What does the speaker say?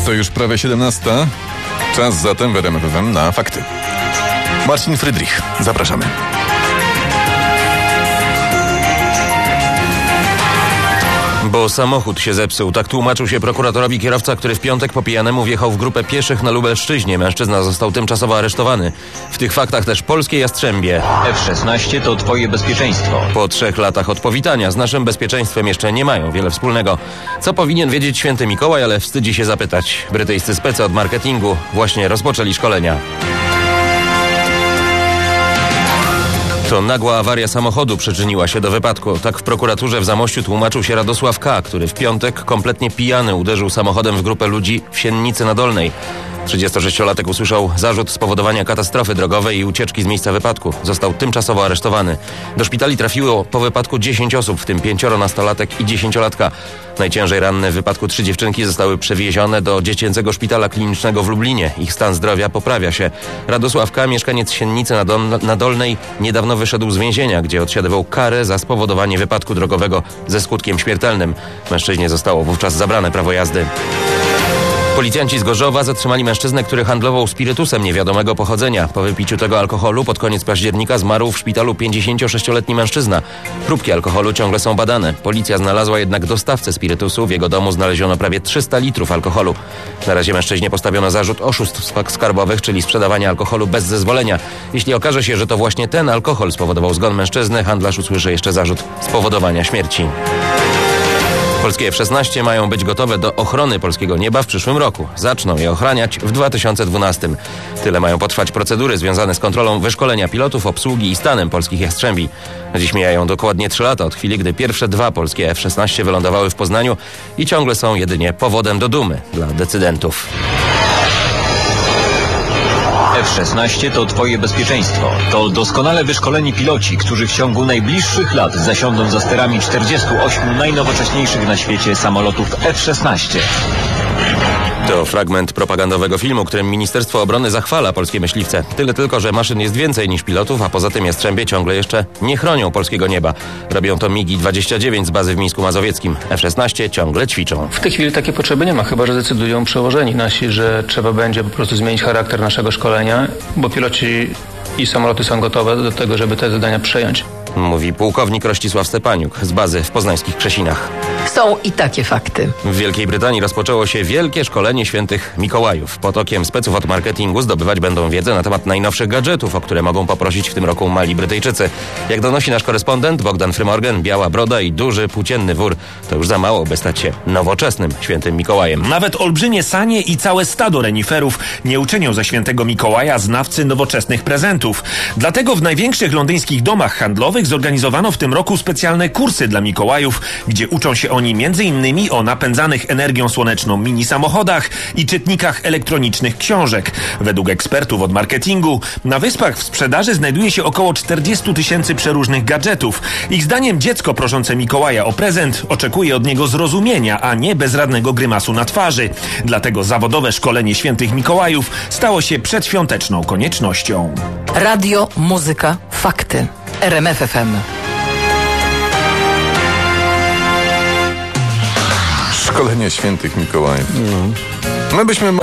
To już prawie 17. Czas zatem w RMF FM na fakty. Marcin Frydrich, zapraszamy. Bo samochód się zepsuł. Tak tłumaczył się prokuratorowi kierowca, który w piątek po pijanemu wjechał w grupę pieszych na Lubelszczyźnie. Mężczyzna został tymczasowo aresztowany. W tych faktach też polskie Jastrzębie. F-16 to twoje bezpieczeństwo. Po 3 latach od powitania z naszym bezpieczeństwem jeszcze nie mają wiele wspólnego. Co powinien wiedzieć święty Mikołaj, ale wstydzi się zapytać. Brytyjscy specy od marketingu właśnie rozpoczęli szkolenia. To nagła awaria samochodu przyczyniła się do wypadku. Tak w prokuraturze w Zamościu tłumaczył się Radosław K., który w piątek kompletnie pijany uderzył samochodem w grupę ludzi w Siennicy na Dolnej. 36-latek usłyszał zarzut spowodowania katastrofy drogowej i ucieczki z miejsca wypadku. Został tymczasowo aresztowany. Do szpitali trafiło po wypadku 10 osób, w tym 5 nastolatek i 10-latka. Najciężej ranne w wypadku 3 dziewczynki zostały przewiezione do dziecięcego szpitala klinicznego w Lublinie. Ich stan zdrowia poprawia się. Radosław K., mieszkaniec Siennicy na Dolnej, niedawno wyszedł z więzienia, gdzie odsiadywał karę za spowodowanie wypadku drogowego ze skutkiem śmiertelnym. Mężczyźnie zostało wówczas zabrane prawo jazdy. Policjanci z Gorzowa zatrzymali mężczyznę, który handlował spirytusem niewiadomego pochodzenia. Po wypiciu tego alkoholu pod koniec października zmarł w szpitalu 56-letni mężczyzna. Próbki alkoholu ciągle są badane. Policja znalazła jednak dostawcę spirytusu. W jego domu znaleziono prawie 300 litrów alkoholu. Na razie mężczyźnie postawiono zarzut oszustw skarbowych, czyli sprzedawania alkoholu bez zezwolenia. Jeśli okaże się, że to właśnie ten alkohol spowodował zgon mężczyzny, handlarz usłyszy jeszcze zarzut spowodowania śmierci. Polskie F-16 mają być gotowe do ochrony polskiego nieba w przyszłym roku. Zaczną je ochraniać w 2012. Tyle mają potrwać procedury związane z kontrolą wyszkolenia pilotów, obsługi i stanem polskich Jastrzębi. Dziś mijają dokładnie 3 lata od chwili, gdy pierwsze 2 polskie F-16 wylądowały w Poznaniu i ciągle są jedynie powodem do dumy dla decydentów. F-16 to twoje bezpieczeństwo. To doskonale wyszkoleni piloci, którzy w ciągu najbliższych lat zasiądą za sterami 48 najnowocześniejszych na świecie samolotów F-16. To fragment propagandowego filmu, którym Ministerstwo Obrony zachwala polskie myśliwce. Tyle tylko, że maszyn jest więcej niż pilotów, a poza tym Jastrzębie ciągle jeszcze nie chronią polskiego nieba. Robią to MiG-29 z bazy w Mińsku Mazowieckim. F-16 ciągle ćwiczą. W tej chwili takiej potrzeby nie ma, chyba że decydują przełożeni nasi, że trzeba będzie po prostu zmienić charakter naszego szkolenia, bo piloci i samoloty są gotowe do tego, żeby te zadania przejąć. Mówi pułkownik Rościsław Stepaniuk z bazy w poznańskich Krzesinach. Są i takie fakty. W Wielkiej Brytanii rozpoczęło się wielkie szkolenie świętych Mikołajów. Pod okiem speców od marketingu zdobywać będą wiedzę na temat najnowszych gadżetów, o które mogą poprosić w tym roku mali Brytyjczycy. Jak donosi nasz korespondent Bogdan Frymorgan, biała broda i duży płócienny wór to już za mało, by stać się nowoczesnym świętym Mikołajem. Nawet olbrzymie sanie i całe stado reniferów nie uczynią ze świętego Mikołaja znawcy nowoczesnych prezentów. Dlatego w największych londyńskich domach handlowych zorganizowano w tym roku specjalne kursy dla Mikołajów, gdzie uczą się oni m.in. o napędzanych energią słoneczną mini samochodach i czytnikach elektronicznych książek. Według ekspertów od marketingu na Wyspach w sprzedaży znajduje się około 40 000 przeróżnych gadżetów. Ich zdaniem dziecko proszące Mikołaja o prezent oczekuje od niego zrozumienia, a nie bezradnego grymasu na twarzy. Dlatego zawodowe szkolenie świętych Mikołajów stało się przedświąteczną koniecznością. Radio, muzyka, fakty. RMF FM. Szkolenie świętych Mikołajów. My byśmy